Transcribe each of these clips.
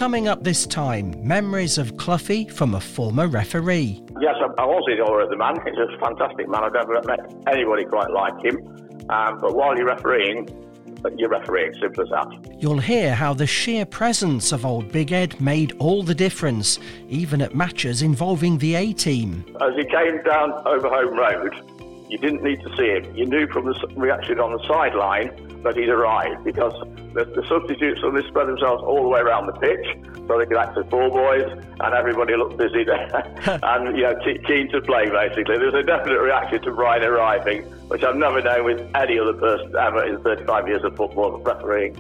coming up this time, memories of Cloughie from a former referee. Yes, I was in awe of the man. He's a fantastic man. I've never met anybody quite like him. But while you're refereeing, simple as that. You'll hear how the sheer presence of old Big Ed made all the difference, even at matches involving the A-team. As he came down over Home Road, you didn't need to see him. You knew from the reaction on the sideline that he'd arrived, because the substitutes suddenly spread themselves all the way around the pitch so they could act as ball boys, and everybody looked busy there and keen to play, basically. There's a definite reaction to Brian arriving, which I've never known with any other person ever in 35 years of football refereeing.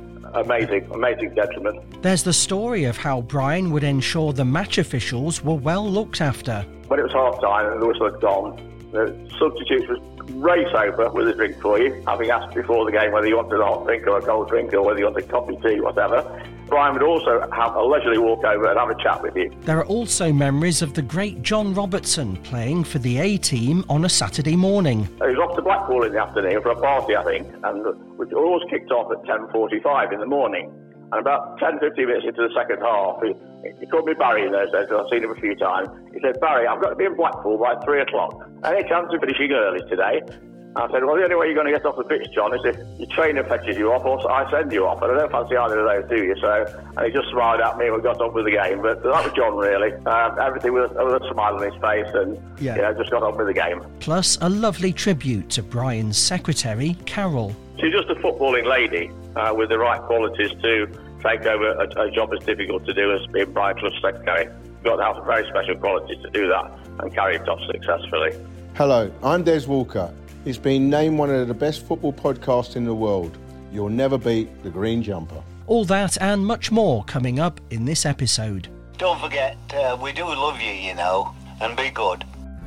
Amazing gentleman. There's the story of how Brian would ensure the match officials were well looked after. When it was half-time and the whistle had gone, the substitutes would race over with a drink for you, having asked before the game whether you wanted a hot drink or a cold drink or whether you wanted coffee, tea, whatever. Brian would also have a leisurely walk over and have a chat with you. There are also memories of the great John Robertson playing for the A-team on a Saturday morning. He was off to Blackpool in the afternoon for a party, I think, and we always kicked off at 10:45 in the morning. And about 10-15 minutes into the second half, he called me Barry in those days, because I've seen him a few times. He said, "Barry, I've got to be in Blackpool by 3 o'clock. Any chance of finishing early today?" I said, "Well, the only way you're going to get off the pitch, John, is if your trainer fetches you off or I send you off. And I don't fancy either of those, do you?" And he just smiled at me and we got on with the game. But that was John, really. Everything with a smile on his face and just got on with the game. Plus a lovely tribute to Brian's secretary, Carol. She's just a footballing lady with the right qualities to take over a job as difficult to do as being Brian Clough's secretary. You've got to have some very special qualities to do that and carry it off successfully. Hello, I'm Des Walker. It's been named one of the best football podcasts in the world. You'll never beat the Green Jumper. All that and much more coming up in this episode. Don't forget, we do love you, and be good.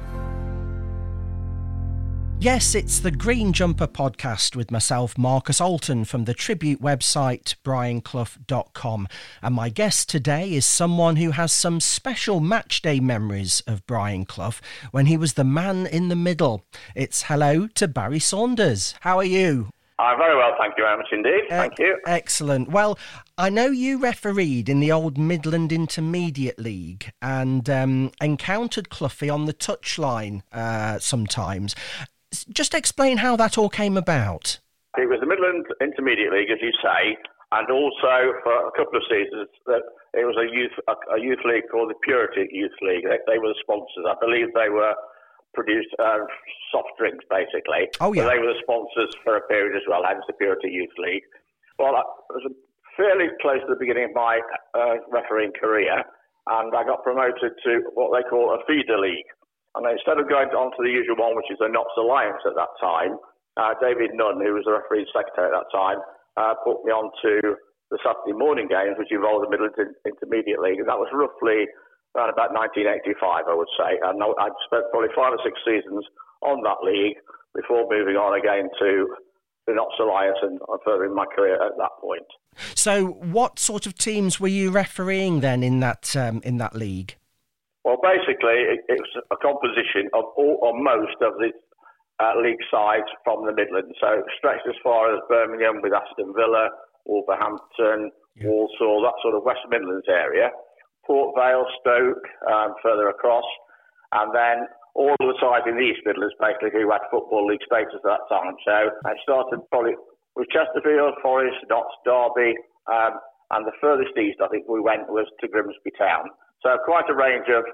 Yes, it's the Green Jumper podcast with myself, Marcus Alton, from the tribute website brianclough.com. And my guest today is someone who has some special matchday memories of Brian Clough when he was the man in the middle. It's hello to Barry Saunders. How are you? I'm very well, thank you very much indeed. Thank you. Excellent. Well, I know you refereed in the old Midland Intermediate League and encountered Cloughie on the touchline sometimes. Just explain how that all came about. It was the Midland Intermediate League, as you say, and also for a couple of seasons that it was a youth league called the Purity Youth League. They were the sponsors. I believe they were produced soft drinks, basically. Oh, yeah. But they were the sponsors for a period as well, hence the Purity Youth League. Well, I was fairly close to the beginning of my refereeing career, and I got promoted to what they call a feeder league. And instead of going on to the usual one, which is the Notts Alliance at that time, David Nunn, who was the referee's secretary at that time, put me on to the Saturday morning games, which involved the Midland Intermediate League. And that was roughly around about 1985, I would say. And I'd spent probably 5 or 6 seasons on that league before moving on again to the Notts Alliance and further in my career at that point. So what sort of teams were you refereeing then in that league? Well, basically, it was a composition of all or most of the league sides from the Midlands. So it stretched as far as Birmingham with Aston Villa, Wolverhampton, Walsall, that sort of West Midlands area. Port Vale, Stoke, further across. And then all of the sides in the East Midlands, basically, who had Football League status at that time. So I started probably with Chesterfield, Forest, Notts, Derby, and the furthest east I think we went was to Grimsby Town. So quite a range of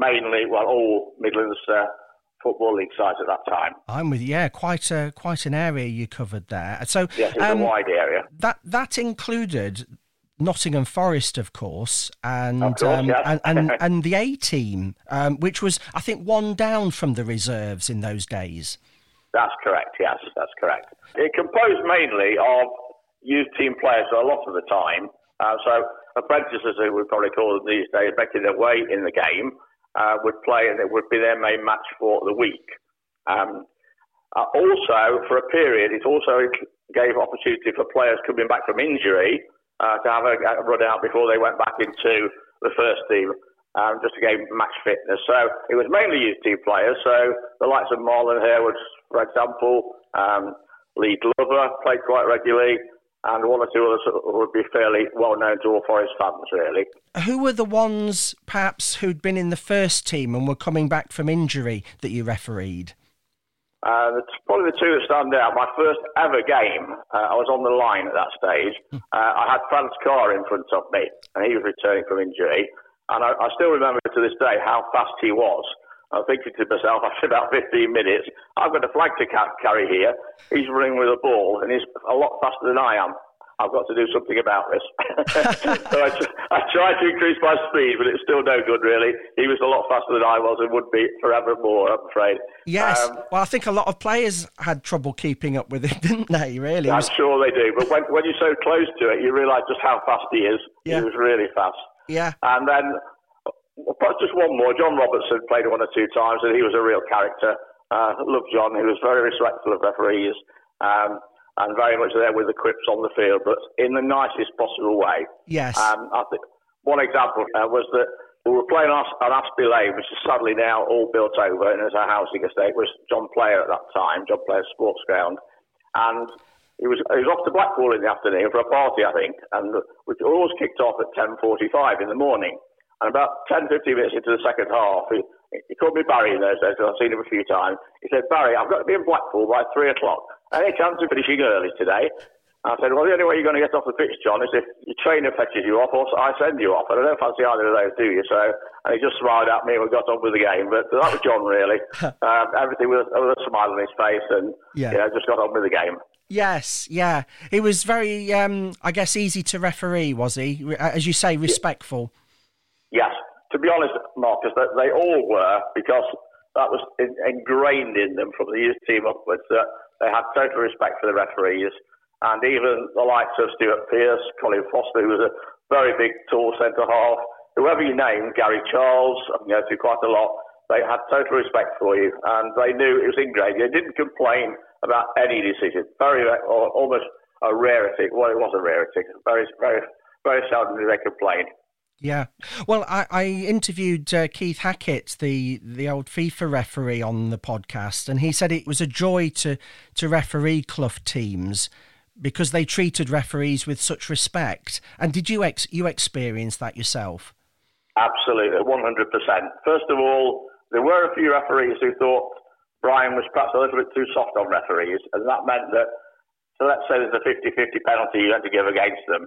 all Midlands Football League sides at that time. I'm with you. Quite an area you covered there. So yes, it's a wide area. That included Nottingham Forest, of course, and yes. and the A-team, which was I think one down from the reserves in those days. That's correct. Yes, that's correct. It composed mainly of youth team players a lot of the time. So apprentices, who we probably call them these days, making their way in the game, would play, and it would be their main match for the week. Also, for a period, it also gave opportunity for players coming back from injury to have a run out before they went back into the first team, just to gain match fitness. So it was mainly youth team players. So the likes of Marlon Harewood, for example, Lee Glover played quite regularly. and one or two others would be fairly well known to all Forest fans, really. Who were the ones, perhaps, who'd been in the first team and were coming back from injury that you refereed? Probably the two that stand out. My first ever game, I was on the line at that stage. I had Franz Carr in front of me, and he was returning from injury. And I still remember to this day how fast he was. I'm thinking to myself, after about 15 minutes, I've got a flag to carry here. He's running with a ball, and he's a lot faster than I am. I've got to do something about this. So I tried to increase my speed, but it's still no good, really. He was a lot faster than I was and would be forevermore, I'm afraid. Yes. Well, I think a lot of players had trouble keeping up with it, didn't they, really? I'm sure they do. But when you're so close to it, you realise just how fast he is. Yeah. He was really fast. Yeah. And then, just one more. John Robertson played 1 or 2 times, and he was a real character. Loved John. He was very respectful of referees. And very much there with the quips on the field, but in the nicest possible way. Yes. I think one example was that we were playing on Aspie Lane, which is sadly now all built over, and as a housing estate. It was John Player at that time, John Player Sports Ground. And he was off to Blackpool in the afternoon for a party, I think, and we always kicked off at 10:45 in the morning. And about 10-15 minutes into the second half, he called me Barry in those days, because I've seen him a few times. He said, "Barry, I've got to be in Blackpool by 3 o'clock. Any chance of finishing early today?" I said, "Well, the only way you're going to get off the pitch, John, is if your trainer fetches you off or I send you off. And I don't fancy either of those, do you?" So, and he just smiled at me and we got on with the game. But that was John, really. Everything with a smile on his face and just got on with the game. Yes, yeah. He was very, I guess, easy to referee, was he? As you say, respectful. Yes. To be honest, Marcus, they all were, because that was ingrained in them from the youth team upwards, that they had total respect for the referees. And even the likes of Stuart Pearce, Colin Foster, who was a very big, tall centre-half, whoever you name, Gary Charles, I can go through quite a lot, they had total respect for you. And they knew it was ingrained. They didn't complain about any decision. Or almost a rarity. Well, it was a rarity. Very, very, very seldom did they complain. Yeah. Well, I interviewed Keith Hackett, the old FIFA referee, on the podcast, and he said it was a joy to referee Clough teams because they treated referees with such respect. And did you experience that yourself? Absolutely, 100%. First of all, there were a few referees who thought Brian was perhaps a little bit too soft on referees, and that meant that, so let's say there's a 50-50 penalty you had to give against them.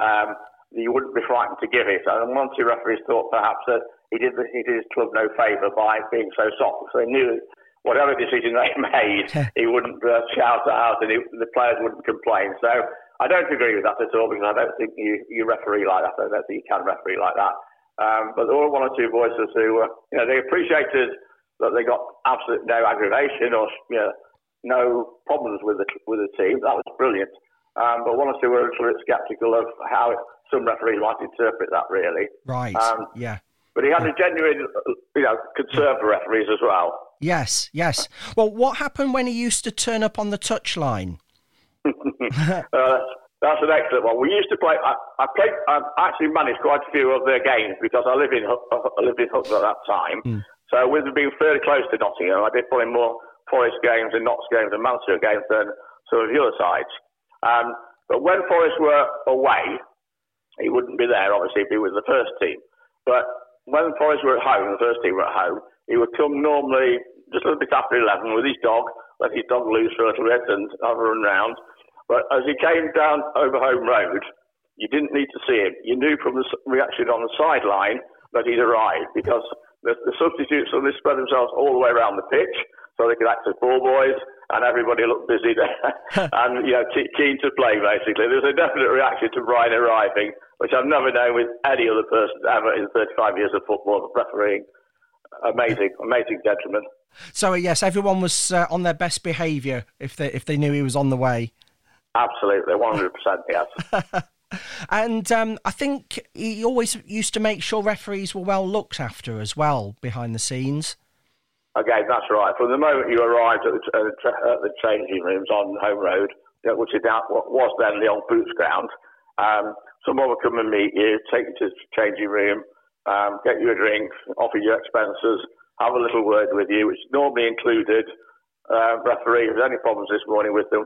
You wouldn't be frightened to give it. And one or two referees thought perhaps that he did his club no favour by being so soft. So they knew whatever decision they made, he wouldn't shout it out and the players wouldn't complain. So I don't agree with that at all, because I don't think you referee like that. I don't think you can referee like that. But there were one or two voices who, they appreciated that they got absolutely no aggravation or no problems with the team. That was brilliant. But one or two were a little bit sceptical of how some referees might interpret that, really. Right, yeah. But he had a genuine, concern for referees as well. Yes. Well, what happened when he used to turn up on the touchline? That's an excellent one. We used to play. I actually managed quite a few of their games because I lived in Hucknall at that time. So with being fairly close to Nottingham, I did probably more Forest games and Notts games and Mansfield games than some of the other sides. But when Forest were away, he wouldn't be there, obviously, he'd be with the first team. But when Forest were at home, the first team were at home, he would come normally just a little bit after 11 with his dog, let his dog loose for a little bit and have a run round. But as he came down over Home Road, you didn't need to see him. You knew from the reaction on the sideline that he'd arrived, because the substitutes suddenly spread themselves all the way around the pitch so they could act as ball boys, and everybody looked busy there and keen to play, basically. There's a definite reaction to Brian arriving, which I've never known with any other person ever in 35 years of football refereeing. Amazing gentleman. So, yes, everyone was on their best behaviour if they knew he was on the way. Absolutely, 100%, yes. And I think he always used to make sure referees were well looked after as well, behind the scenes. Okay, that's right. From the moment you arrived at the changing rooms on Home Road, which is now what was then the old Boots ground, someone would come and meet you, take you to the changing room, get you a drink, offer you expenses, have a little word with you, which normally included referee. If there's any problems this morning with them,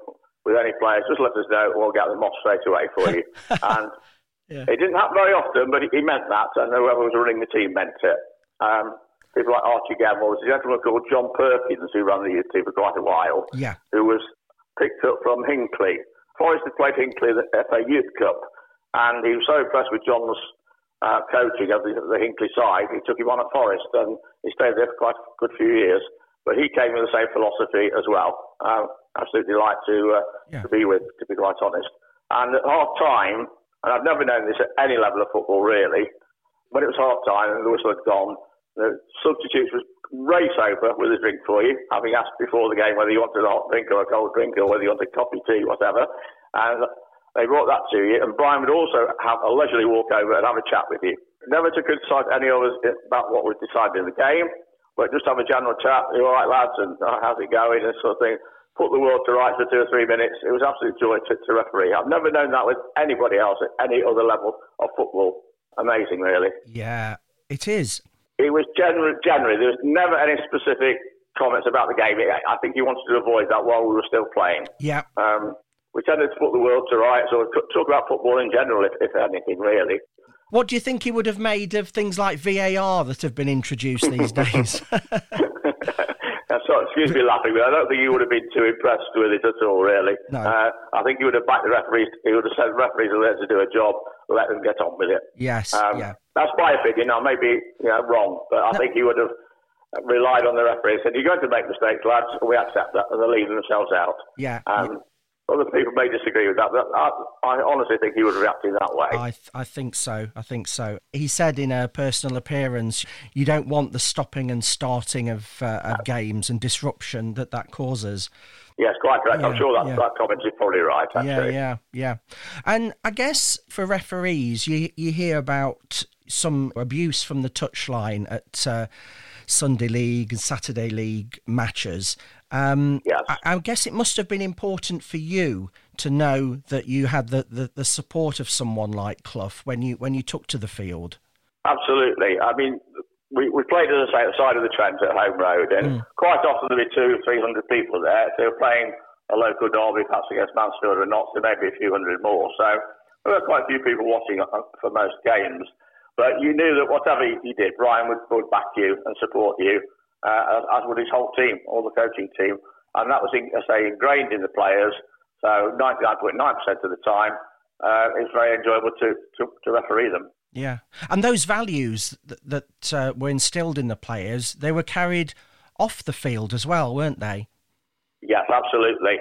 with any players, just let us know and we'll get them off straight away for you. And it didn't happen very often, but he meant that, and whoever was running the team meant it. People like Archie Gamble, there's a gentleman called John Perkins who ran the youth team for quite a while, who was picked up from Hinckley. Forest had played Hinckley in the FA Youth Cup, and he was so impressed with John's coaching of the Hinckley side, he took him on at Forest, and he stayed there for quite a good few years. But he came with the same philosophy as well. Absolutely like to be with, to be quite honest. And at half time, and I've never known this at any level of football really, when it was half time and the whistle had gone, the substitutes was race over with a drink for you, having asked before the game whether you wanted a hot drink or a cold drink or whether you wanted coffee, tea, whatever. And they brought that to you. And Brian would also have a leisurely walk over and have a chat with you. Never to criticise any of us about what was decided in the game, but just have a general chat. You all right, lads? And how's it going? And sort of thing. Put the world to rights for 2 or 3 minutes. It was absolute joy to referee. I've never known that with anybody else at any other level of football. Amazing, really. Yeah, it is. It was generally, there was never any specific comments about the game. I think he wanted to avoid that while we were still playing. Yeah. We tended to put the world to rights or talk about football in general, if anything, really. What do you think he would have made of things like VAR that have been introduced these days? Excuse me laughing, but I don't think he would have been too impressed with it at all, really. No. I think he would have backed the referees. He would have said referees are there to do a job, let them get on with it. Yes, That's my opinion. I may be wrong, but I think he would have relied on the referees. Said, you're going to make mistakes, lads, we accept that, and they leave themselves out. Other people may disagree with that, but I honestly think he would react in that way. I think so. He said in a personal appearance, you don't want the stopping and starting of games and disruption that causes. Yes, quite correct. I'm sure that comment is probably right, actually. Yeah. And I guess for referees, you hear about some abuse from the touchline at Sunday League and Saturday League matches. Yes. I guess it must have been important for you to know that you had the support of someone like Clough when you took to the field. Absolutely. I mean, we played, as I say, at the side of the Trent at Home Road, and quite often there'd be 200-300 people there. If they were playing a local derby, perhaps against Mansfield or Notts, there may be a few hundred more. So there were quite a few people watching for most games. But you knew that whatever you did, Brian would back you and support you, as would his whole team, all the coaching team. And that was, ingrained in the players. So 99.9% of the time, it's very enjoyable to referee them. Yeah. And those values that were instilled in the players, they were carried off the field as well, weren't they? Yes, absolutely.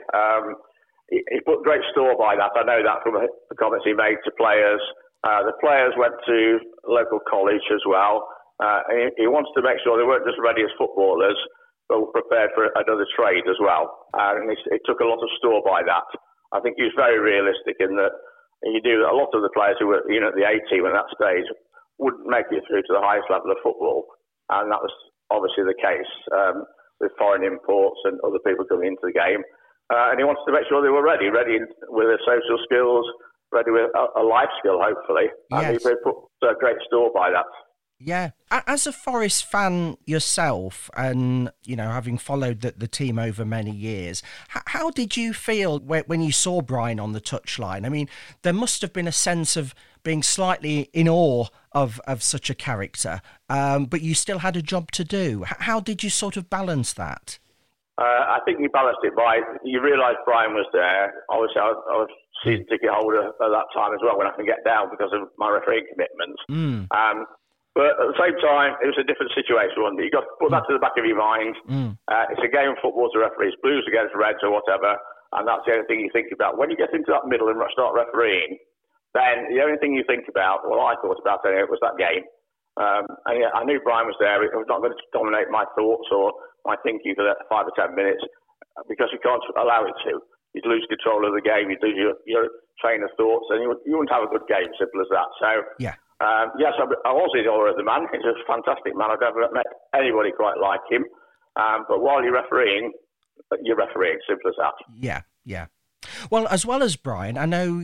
He put great store by that. I know that from the comments he made to players. The players went to local college as well. He wanted to make sure they weren't just ready as footballers, but were prepared for another trade as well. And it took a lot of store by that. I think he was very realistic in that he knew that a lot of the players who were at the A team at that stage wouldn't make it through to the highest level of football. And that was obviously the case with foreign imports and other people coming into the game. And he wanted to make sure they were ready with their social skills, ready with a life skill, hopefully. Yes. And he put great store by that. Yeah. As a Forest fan yourself and, having followed the team over many years, how did you feel when you saw Brian on the touchline? I mean, there must have been a sense of being slightly in awe of such a character, but you still had a job to do. How did you sort of balance that? I think you balanced it by, you realised Brian was there. Obviously, I was season ticket holder at that time as well when I can get down because of my refereeing commitments. But at the same time, it was a different situation, wasn't it? You've got to put that to the back of your mind. It's a game of football to referees, Blues against Reds or whatever, and that's the only thing you think about. When you get into that middle and start refereeing, then the only thing you think about, I thought about anyway, was that game. And I knew Brian was there. It was not going to dominate my thoughts or my thinking for that 5 or 10 minutes because you can't allow it to. You'd lose control of the game, you'd lose your train of thoughts, and you wouldn't have a good game, simple as that. So, yes, I was in awe of the man. He's a fantastic man. I've never met anybody quite like him. But while you're refereeing, simple as that. Yeah. Well, as well as Brian, I know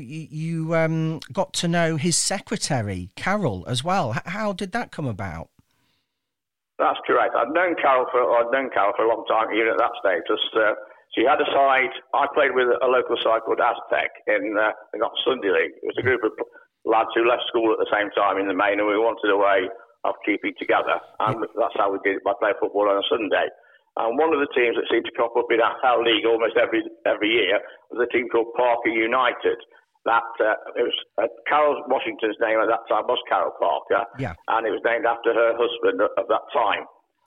you got to know his secretary, Carol, as well. How did that come about? That's correct. I'd known Carol for a long time, even at that stage. Just, she had a side. I played with a local side called Aztec in the Sunday League. It was a group of lads who left school at the same time in the main, and we wanted a way of keeping together. And that's how we did it by playing football on a Sunday. And one of the teams that seemed to crop up in our league almost every year was a team called Parker United. That it was Carol Washington's name at that time was Carol Parker, and it was named after her husband of that time.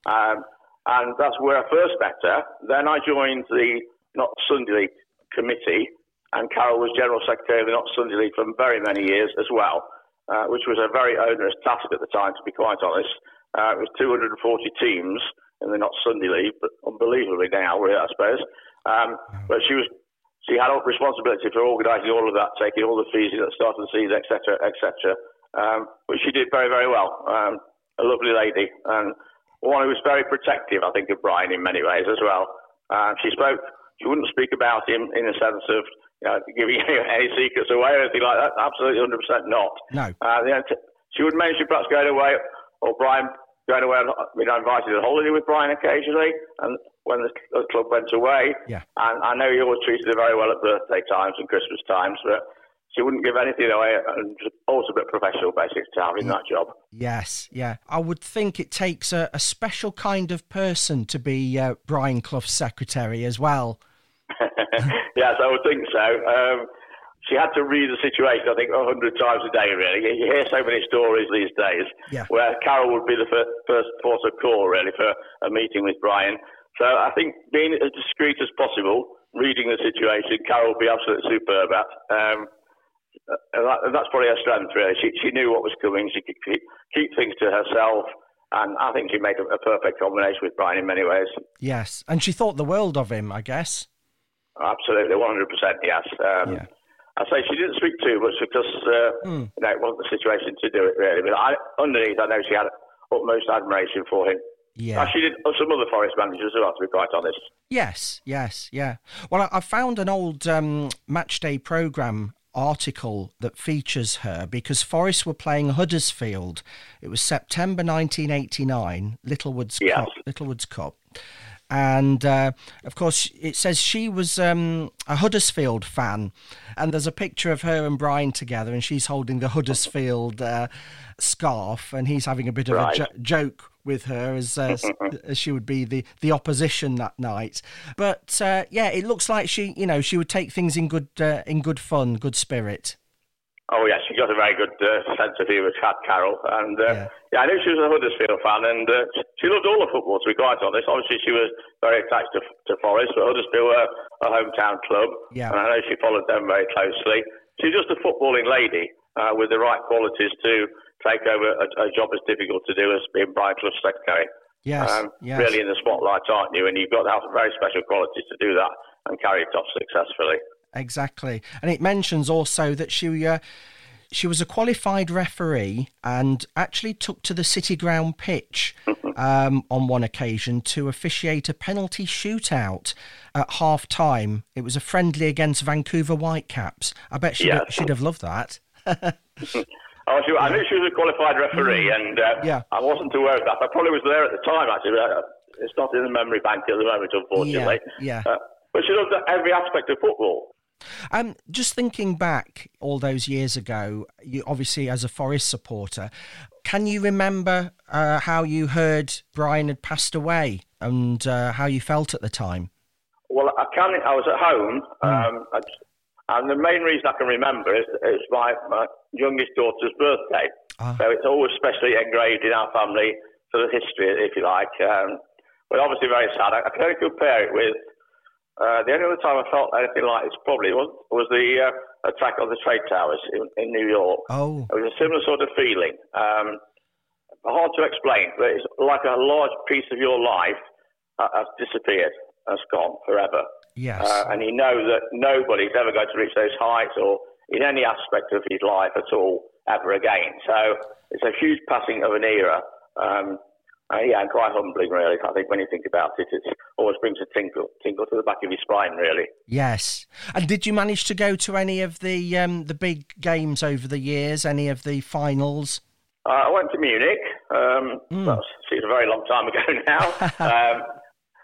And that's where I first met her. Then I joined the Not Sunday League committee, and Carol was General Secretary of the Not Sunday League for very many years as well, which was a very onerous task at the time, to be quite honest. It was 240 teams in the Not Sunday League, but unbelievably now, I suppose. But she had responsibility for organising all of that, taking all the fees at the start of the season, etc., etc. But she did very, very well. A lovely lady, and one who was very protective, I think, of Brian in many ways as well. She wouldn't speak about him in the sense of giving any secrets away or anything like that. Absolutely 100% not. No. She would mention perhaps going away, or Brian going away, invited on holiday with Brian occasionally, and when the club went away. Yeah. And I know he always treated her very well at birthday times and Christmas times, but she wouldn't give anything away, and also a bit professional, basically, to have in that job. Yes, yeah. I would think it takes a special kind of person to be Brian Clough's secretary as well. Yes, I would think so. She had to read the situation, I think, 100 times a day, really. You hear so many stories these days where Carol would be the first port of call, really, for a meeting with Brian. So I think being as discreet as possible, reading the situation, Carol would be absolutely superb at. And that's probably her strength, really. She knew what was coming. She could keep things to herself. And I think she made a perfect combination with Brian in many ways. Yes. And she thought the world of him, I guess. Absolutely, 100%, yes. I say she didn't speak too much because it wasn't the situation to do it, really. But underneath, I know she had utmost admiration for him. Yeah. She did some other Forest managers as well, to be quite honest. Yes, yeah. Well, I found an old Matchday programme article that features her because Forest were playing Huddersfield. It was September 1989, Littlewoods Cup. And, of course, it says she was a Huddersfield fan. And there's a picture of her and Brian together, and she's holding the Huddersfield scarf, and he's having a bit of a joke with her as she would be the opposition that night. But, it looks like she would take things in good fun, good spirit. Oh, yes, she got a very good sense of humour, Carol. And I knew she was a Huddersfield fan, and she loved all the football, to be quite honest. Obviously, she was very attached to Forest, but Huddersfield were a hometown club, and I know she followed them very closely. She's just a footballing lady with the right qualities to take over a job as difficult to do as being Brian Clough's secretary. Yes. Really in the spotlight, aren't you? And you've got to have very special qualities to do that and carry it off successfully. Exactly. And it mentions also that she was a qualified referee and actually took to the City Ground pitch on one occasion to officiate a penalty shootout at half-time. It was a friendly against Vancouver Whitecaps. I bet she'd have loved that. I knew she was a qualified referee, and I wasn't aware of that. I probably was there at the time, actually. It's not in the memory bank at the moment, unfortunately. But she loved every aspect of football. Just thinking back all those years ago, you obviously as a Forest supporter, can you remember how you heard Brian had passed away and how you felt at the time? Well, I can. I was at home, and the main reason I can remember is my youngest daughter's birthday. So it's always specially engraved in our family sort of history, if you like. But obviously very sad. I can only compare it with the only other time I felt anything like this probably was the attack on the trade towers in New York. Oh. It was a similar sort of feeling. Hard to explain, but it's like a large piece of your life has disappeared, has gone forever. Yes. And you know that nobody's ever going to reach those heights or in any aspect of his life at all ever again. So it's a huge passing of an era. And quite humbling, really. I think when you think about it, it always brings a tingle to the back of your spine, really. Yes. And did you manage to go to any of the big games over the years? Any of the finals? I went to Munich. That seems a very long time ago now.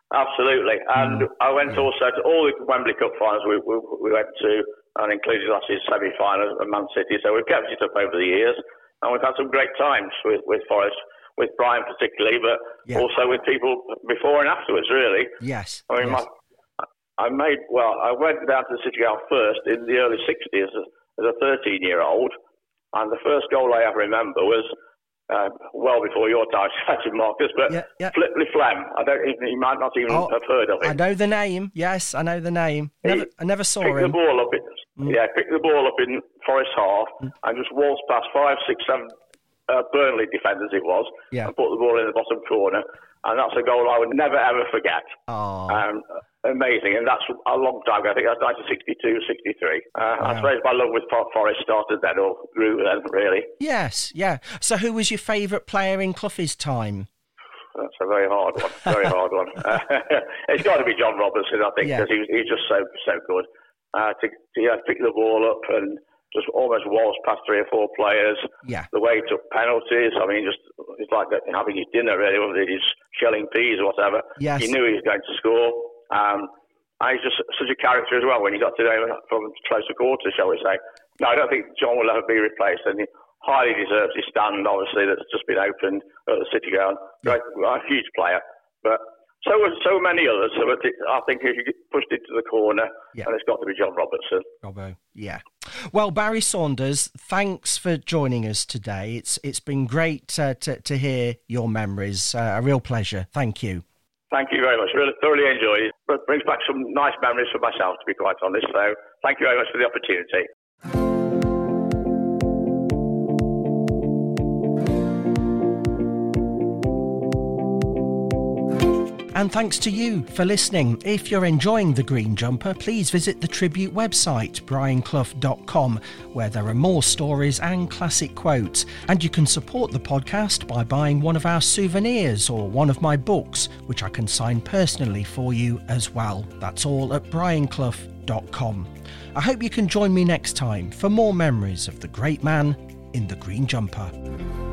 Absolutely. And I went also to all the Wembley Cup finals we went to, and including last year's semi-final at Man City. So we've kept it up over the years, and we've had some great times with Forest, with Brian particularly, but also with people before and afterwards, really. Yes. I mean, I went down to the City Ground first in the early 60s as a 13-year-old, and the first goal I ever remember was well before your time, Marcus, but Flipley Flem. You might not even have heard of it. I know the name. Yes, I know the name. I never saw him. Picked the ball up in Forest half and just waltzed past 5, 6, 7 Burnley defenders it was, and put the ball in the bottom corner. And that's a goal I would never, ever forget. Amazing. And that's a long time ago. I think that's 1962, 63. I suppose my love with Forest started then, or grew then, really. Yes, yeah. So who was your favourite player in Clough's time? That's a very hard one. It's got to be John Robertson, I think, because he's just so good. To pick the ball up and just almost waltzed past 3 or 4 players. Yeah. The way he took penalties, I mean, it's like having his dinner, really, whether he's shelling peas or whatever. Yes. He knew he was going to score. And he's just such a character as well when he got to know from closer quarters, shall we say. No, I don't think John will ever be replaced, and he highly deserves his stand, obviously, that's just been opened at the City Ground. Great, a huge player. But so many others. So I think if you pushed it to the corner, and it's got to be John Robertson. Robbo, yeah. Well, Barry Saunders, thanks for joining us today. It's been great to hear your memories. A real pleasure. Thank you. Thank you very much. Really thoroughly enjoyed it. It brings back some nice memories for myself, to be quite honest. So thank you very much for the opportunity. And thanks to you for listening. If you're enjoying The Green Jumper, please visit the Tribute website, brianclough.com, where there are more stories and classic quotes. And you can support the podcast by buying one of our souvenirs or one of my books, which I can sign personally for you as well. That's all at brianclough.com. I hope you can join me next time for more memories of the great man in the green jumper.